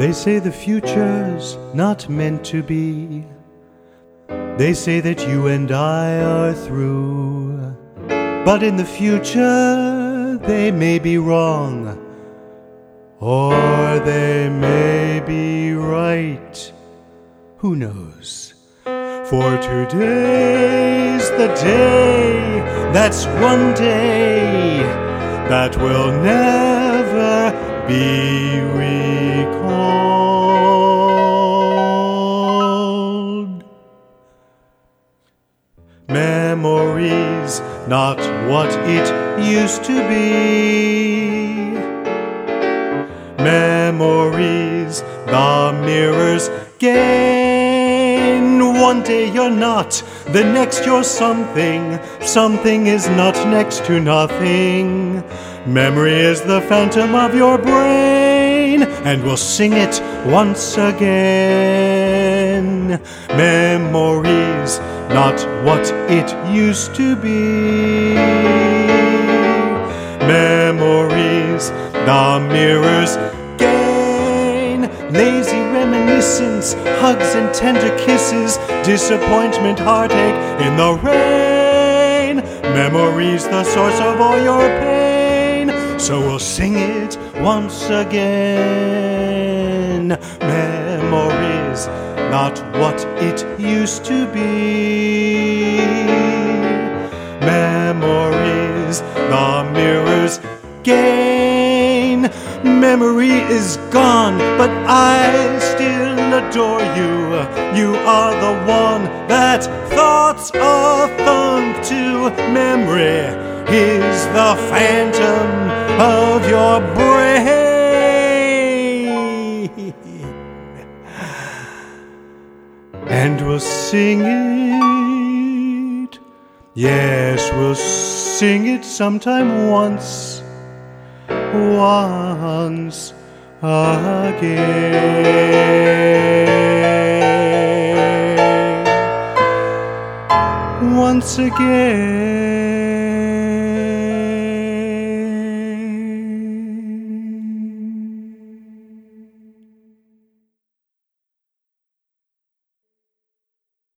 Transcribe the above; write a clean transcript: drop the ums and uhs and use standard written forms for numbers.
They say the future's not meant to be. They say that you and I are through. But in the future they may be wrong, or they may be right. Who knows? For today's the day, that's one day that will never be recalled. Memories, not what it used to be. Memories, the mirror's gain. One day you're not, the next you're something. Something is not next to nothing. Memory is the phantom of your brain, and we'll sing it once again. Memories, not what it used to be. Memories, the mirror's gain. Lazy reminiscence, hugs and tender kisses, disappointment, heartache in the rain. Memories, the source of all your pain, so we'll sing it once again. Memories, not what it used to be. Memories, the mirror's gain. Memory is gone, but I still adore you. You are the one that thoughts are thunk to. Memory is the phantom of your brain. And we'll sing it. Yes, we'll sing it sometime once again. Once again.